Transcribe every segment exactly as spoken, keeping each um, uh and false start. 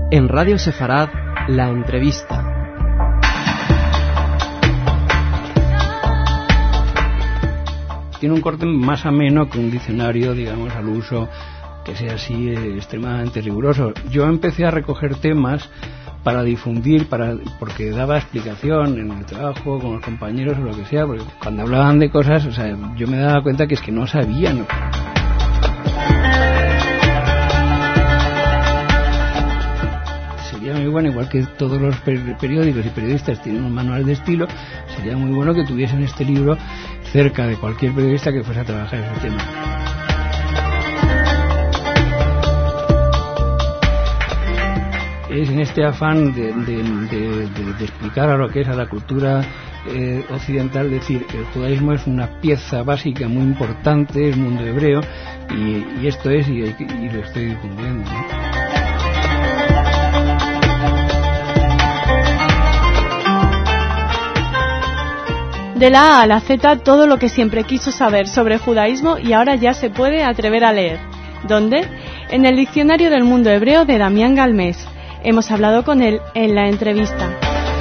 En Radio Sefarad, La Entrevista. Tiene un corte más ameno que un diccionario, digamos, al uso, que sea así eh, extremadamente riguroso. Yo empecé a recoger temas para difundir, para porque daba explicación en el trabajo, con los compañeros o lo que sea, porque cuando hablaban de cosas, o sea, yo me daba cuenta que es que no sabían. Sería muy bueno, igual que todos los periódicos y periodistas tienen un manual de estilo, sería muy bueno que tuviesen este libro cerca de cualquier periodista que fuese a trabajar ese tema. Es en este afán de, de, de, de, de explicar a lo que es a la cultura eh, occidental, decir, el judaísmo es una pieza básica muy importante del mundo hebreo y, y esto es, y, y lo estoy difundiendo, ¿no? De la A a la Z, todo lo que siempre quiso saber sobre el judaísmo y ahora ya se puede atrever a leer. ¿Dónde? En el Diccionario del Mundo Hebreo de Damián Galmés. Hemos hablado con él en la entrevista.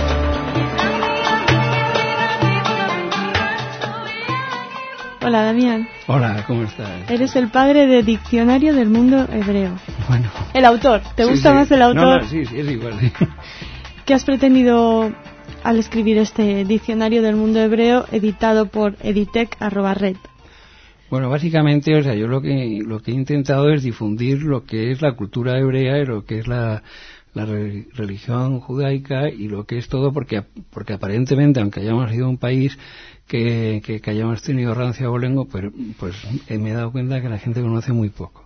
Hola, Damián. Hola, ¿cómo estás? Eres el padre de Diccionario del Mundo Hebreo. Bueno. El autor. ¿Te sí, gusta sí. más el autor? No, no, sí, sí, es igual, sí. ¿Qué has pretendido al escribir este Diccionario del Mundo Hebreo editado por editec arroba red? Bueno, básicamente, o sea, yo lo que lo que he intentado es difundir lo que es la cultura hebrea y lo que es la, la religión judaica y lo que es todo, porque porque aparentemente, aunque hayamos sido un país que, que, que hayamos tenido rancia abolengo, pues, pues eh, me he dado cuenta que la gente conoce muy poco.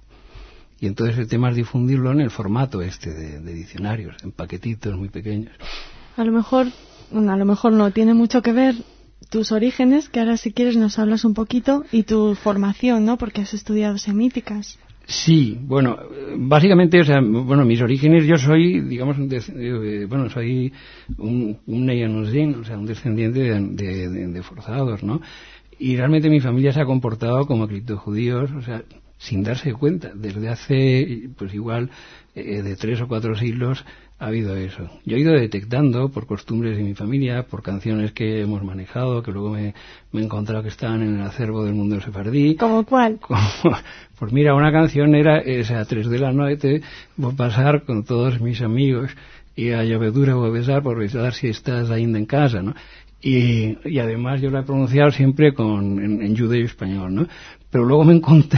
Y entonces el tema es difundirlo en el formato este de, de diccionarios, en paquetitos muy pequeños. A lo mejor, bueno, a lo mejor no tiene mucho que ver tus orígenes, que ahora si quieres nos hablas un poquito, y tu formación, ¿no? Porque has estudiado semíticas. Sí, bueno, básicamente, o sea, bueno, mis orígenes, yo soy, digamos, un de, eh, bueno, soy un, un Neyanuzin, o sea, un descendiente de, de, de, de forzados, ¿no? Y realmente mi familia se ha comportado como criptojudíos, o sea, sin darse cuenta. Desde hace, pues igual, eh, de tres o cuatro siglos ha habido eso. Yo he ido detectando por costumbres de mi familia, por canciones que hemos manejado, que luego me, me he encontrado que estaban en el acervo del mundo sefardí. ¿Cómo cuál? Como, pues mira, una canción era esa, a tres de la noche, voy a pasar con todos mis amigos y a llovedura voy a besar por besar si estás ainda en casa, ¿no? Y, y además yo la he pronunciado siempre con, en, en judeo español, ¿no? Pero luego me encontré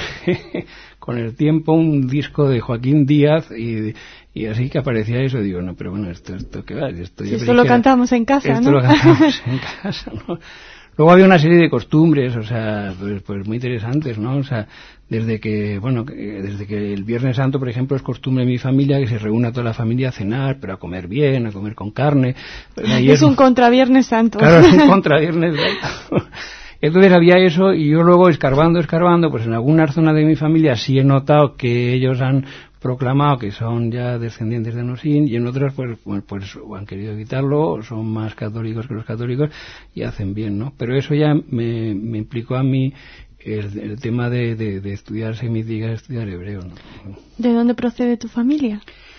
con el tiempo un disco de Joaquín Díaz y, y así que aparecía eso, digo, no, pero bueno, esto, esto ¿qué va? Esto, sí, esto lo cantamos en casa, esto ¿no? Esto lo cantamos en casa, ¿no? Luego había una serie de costumbres, o sea, pues, pues muy interesantes, ¿no? O sea, desde que, bueno, desde que el Viernes Santo, por ejemplo, es costumbre en mi familia que se reúna toda la familia a cenar, pero a comer bien, a comer con carne. Y es un contra Viernes Santo. Claro, es un contra Viernes Santo. Entonces había eso y yo luego escarbando, escarbando, pues en algunas zonas de mi familia sí he notado que ellos han proclamado que son ya descendientes de Nosín y en otras pues, pues, pues o han querido evitarlo o son más católicos que los católicos y hacen bien, ¿no? Pero eso ya me, me implicó a mí el, el tema de, de, de estudiar semítica, de estudiar hebreo, ¿no? ¿De dónde procede tu familia?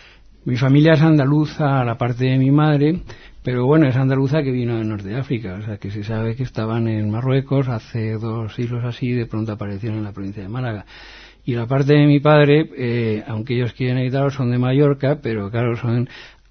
Mi familia es andaluza, a la parte de mi madre, pero bueno, es andaluza que vino de Norte de África, o sea que se sabe que estaban en Marruecos hace dos siglos así, de pronto aparecieron en la provincia de Málaga. Y la parte de mi padre, eh, aunque ellos quieren evitarlo, son de Mallorca, pero claro, son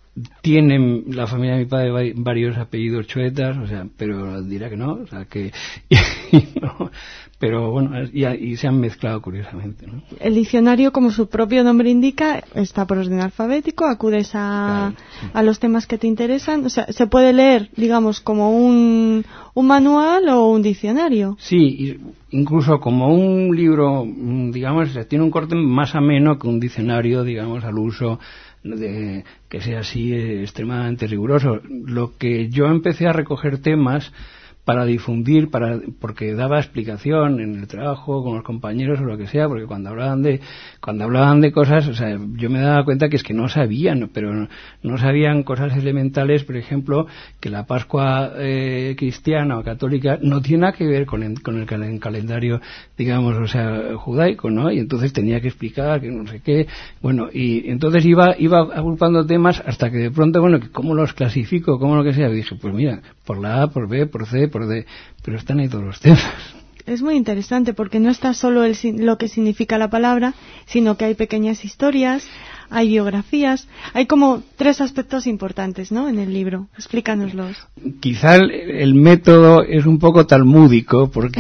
tienen la familia de mi padre varios apellidos chuetas, o sea, pero dirá que no, o sea que y, y no, pero bueno, y, y se han mezclado curiosamente, ¿no? El diccionario, como su propio nombre indica, está por orden alfabético, acudes a, claro, sí. a los temas que te interesan, o sea, se puede leer, digamos, como un, un manual o un diccionario. Sí, incluso como un libro, digamos, tiene un corte más ameno que un diccionario, digamos, al uso de que sea así eh, extremadamente riguroso. Lo que yo empecé a recoger temas para difundir, para porque daba explicación en el trabajo, con los compañeros o lo que sea, porque cuando hablaban de cuando hablaban de cosas, o sea, yo me daba cuenta que es que no sabían, pero no, no sabían cosas elementales, por ejemplo, que la Pascua eh, cristiana o católica no tiene nada que ver con el, con el cal- calendario, digamos, o sea, judaico, ¿no? Y entonces tenía que explicar que no sé qué, bueno, y entonces iba iba agrupando temas hasta que de pronto, bueno, ¿cómo los clasifico? ¿Cómo lo que sea? Y dije, pues mira, por la A, por B, por C, por D, pero están ahí todos los temas. Es muy interesante porque no está solo el, lo que significa la palabra, sino que hay pequeñas historias, hay biografías, hay como tres aspectos importantes, ¿no?, en el libro. Explícanoslos. Quizá el, el método es un poco talmúdico, porque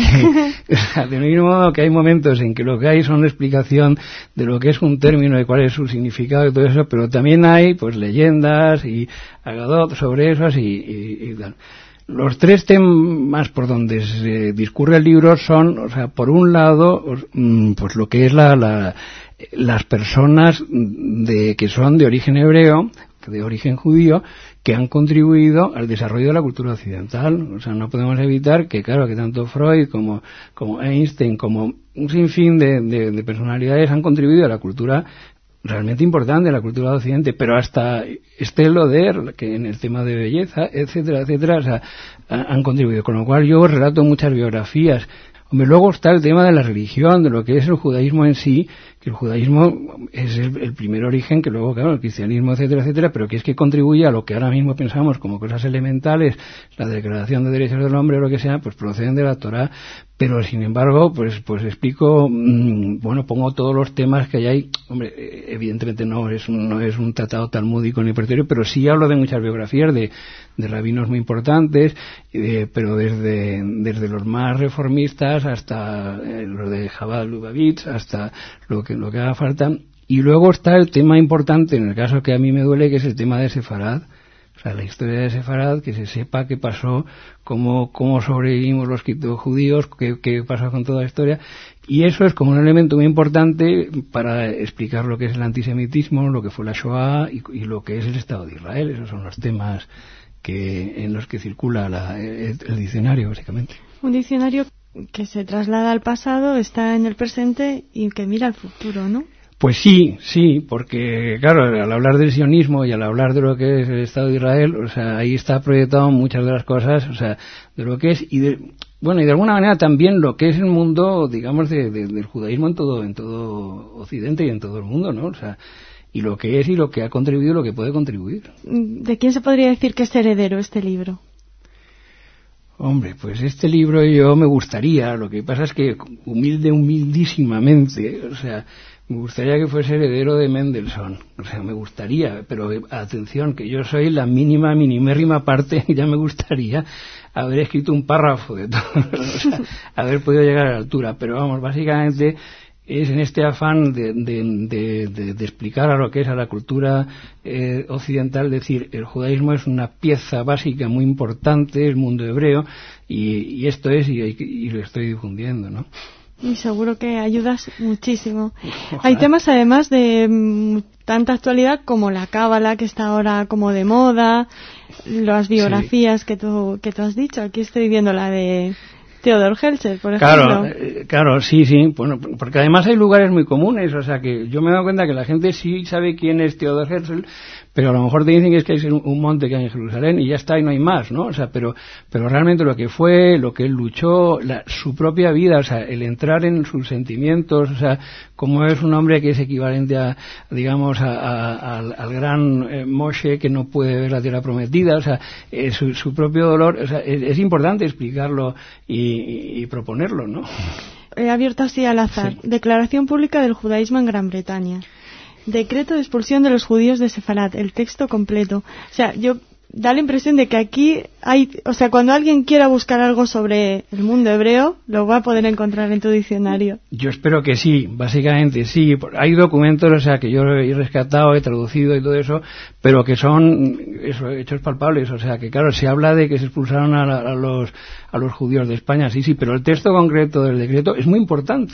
o sea, de mismo modo que hay momentos en que lo que hay son la explicación de lo que es un término, de cuál es su significado y todo eso, pero también hay pues leyendas y agadot sobre esos y, y, y tal. Los tres temas por donde se discurre el libro son, o sea, por un lado, pues lo que es la, la las personas de que son de origen hebreo, de origen judío, que han contribuido al desarrollo de la cultura occidental. O sea, no podemos evitar que, claro, que tanto Freud como, como Einstein, como un sinfín de, de, de personalidades han contribuido a la cultura realmente importante, la cultura de Occidente, pero hasta Estée Lauder, que en el tema de belleza, etcétera, etcétera, o sea, han contribuido. Con lo cual yo relato muchas biografías. Hombre, luego está el tema de la religión, de lo que es el judaísmo en sí, que el judaísmo es el, el primer origen, que luego, claro, el cristianismo, etcétera, etcétera, pero que es que contribuye a lo que ahora mismo pensamos como cosas elementales, la Declaración de Derechos del Hombre o lo que sea, pues proceden de la Torá, pero sin embargo, pues pues explico, mmm, bueno, pongo todos los temas que hay ahí. Hombre, evidentemente no es un, no es un tratado talmúdico ni preterio, pero sí hablo de muchas biografías de, de rabinos muy importantes, eh, pero desde desde los más reformistas hasta eh, los de Chabad Lubavitch, hasta lo que lo que haga falta. Y luego está el tema importante, en el caso que a mí me duele, que es el tema de Sefarad. O sea, la historia de Sefarad, que se sepa qué pasó, cómo, cómo sobrevivimos los judíos, qué, qué pasó con toda la historia. Y eso es como un elemento muy importante para explicar lo que es el antisemitismo, lo que fue la Shoah y, y lo que es el Estado de Israel. Esos son los temas que en los que circula la, el, el diccionario, básicamente. Un diccionario que se traslada al pasado, está en el presente y que mira al futuro, ¿no? Pues sí, sí, porque claro, al hablar del sionismo y al hablar de lo que es el Estado de Israel, o sea, ahí está proyectado muchas de las cosas, o sea, de lo que es y de, bueno, y de alguna manera también lo que es el mundo, digamos, de, de, del judaísmo en todo, en todo Occidente y en todo el mundo, ¿no? O sea, y lo que es y lo que ha contribuido y lo que puede contribuir. ¿De quién se podría decir que es heredero este libro? Hombre, pues este libro yo me gustaría, lo que pasa es que humilde, humildísimamente, o sea, me gustaría que fuese heredero de Mendelssohn, o sea, me gustaría, pero atención, que yo soy la mínima, minimérrima parte, ya me gustaría haber escrito un párrafo de todo, o sea, haber podido llegar a la altura, pero vamos, básicamente es en este afán de, de, de, de, de explicar a lo que es a la cultura eh, occidental, decir, el judaísmo es una pieza básica muy importante, el mundo hebreo, y, y esto es, y, y lo estoy difundiendo, ¿no? Y seguro que ayudas muchísimo. Ojalá. Hay temas además de mmm, tanta actualidad como la cábala, que está ahora como de moda, las biografías sí. que tú que tú has dicho. Aquí estoy viendo la de Theodor Herzl, por ejemplo. Claro, eh, claro, sí, sí, bueno, porque además hay lugares muy comunes, o sea que yo me he dado cuenta que la gente sí sabe quién es Theodor Herzl, pero a lo mejor te dicen que es que es un, un monte que hay en Jerusalén y ya está y no hay más, ¿no? O sea, pero pero realmente lo que fue, lo que él luchó, la, su propia vida, o sea, el entrar en sus sentimientos, o sea, como es un hombre que es equivalente a, digamos, a, a, al, al gran eh, Moshe que no puede ver la tierra prometida, o sea, eh, su, su propio dolor, o sea, es, es importante explicarlo y, y, y proponerlo, ¿no? He abierto así al azar. Sí. Declaración pública del judaísmo en Gran Bretaña. Decreto de expulsión de los judíos de Sefarad, el texto completo. O sea, yo da la impresión de que aquí hay, o sea, cuando alguien quiera buscar algo sobre el mundo hebreo, lo va a poder encontrar en tu diccionario. Yo espero que sí, básicamente sí. Hay documentos, o sea, que yo he rescatado, he traducido y todo eso, pero que son eso, hechos palpables. O sea, que claro, se habla de que se expulsaron a, la, a los a los judíos de España, sí, sí, pero el texto concreto del decreto es muy importante.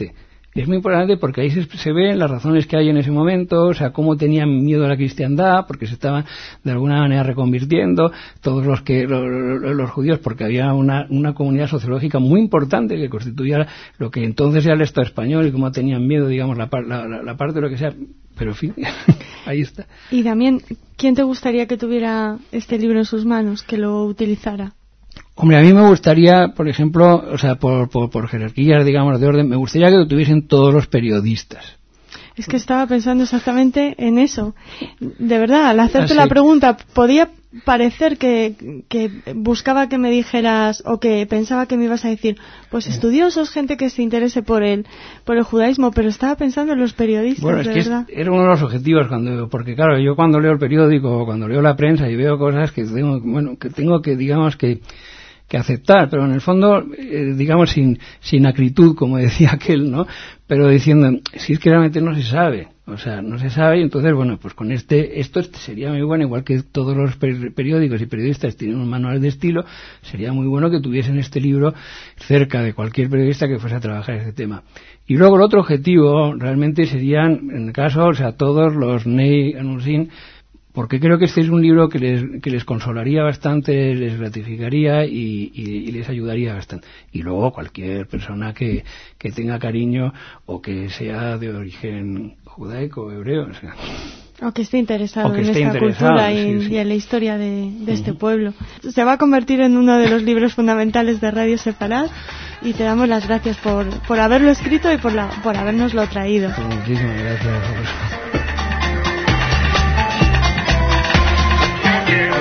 Es muy importante porque ahí se, se ven las razones que hay en ese momento, o sea, cómo tenían miedo a la cristiandad, porque se estaban de alguna manera reconvirtiendo, todos los que los, los judíos, porque había una, una comunidad sociológica muy importante que constituía lo que entonces era el Estado español y cómo tenían miedo, digamos, la, la, la, la parte de lo que sea, pero en fin, ahí está. Y también, ¿quién te gustaría que tuviera este libro en sus manos, que lo utilizara? Hombre, a mí me gustaría, por ejemplo, o sea, por, por, por jerarquías, digamos, de orden, me gustaría que lo tuviesen todos los periodistas. Es que estaba pensando exactamente en eso. De verdad, al hacerte ah, sí. la pregunta, podía parecer que, que buscaba que me dijeras, o que pensaba que me ibas a decir, pues estudiosos, gente que se interese por el, por el judaísmo, pero estaba pensando en los periodistas, bueno, es de que verdad. Es, era uno de los objetivos, cuando porque claro, yo cuando leo el periódico, o cuando leo la prensa y veo cosas que tengo, bueno, que tengo que, digamos, que que aceptar, pero en el fondo, eh, digamos, sin sin acritud, como decía aquel, ¿no? Pero diciendo, si es que realmente no se sabe, o sea, no se sabe, y entonces, bueno, pues con este, esto sería muy bueno, igual que todos los periódicos y periodistas tienen un manual de estilo, sería muy bueno que tuviesen este libro cerca de cualquier periodista que fuese a trabajar este tema. Y luego el otro objetivo, realmente serían, en el caso, o sea, todos los Ney Anusin, porque creo que este es un libro que les, que les consolaría bastante, les gratificaría y, y, y les ayudaría bastante. Y luego cualquier persona que, que tenga cariño o que sea de origen judaico o hebreo. O sea, o que esté interesado que en esté esta interesado, cultura y, sí, sí. y en la historia de, de uh-huh. este pueblo. Se va a convertir en uno de los libros fundamentales de Radio Sefarad y te damos las gracias por, por haberlo escrito y por, la, por habernoslo traído. Pues muchísimas gracias.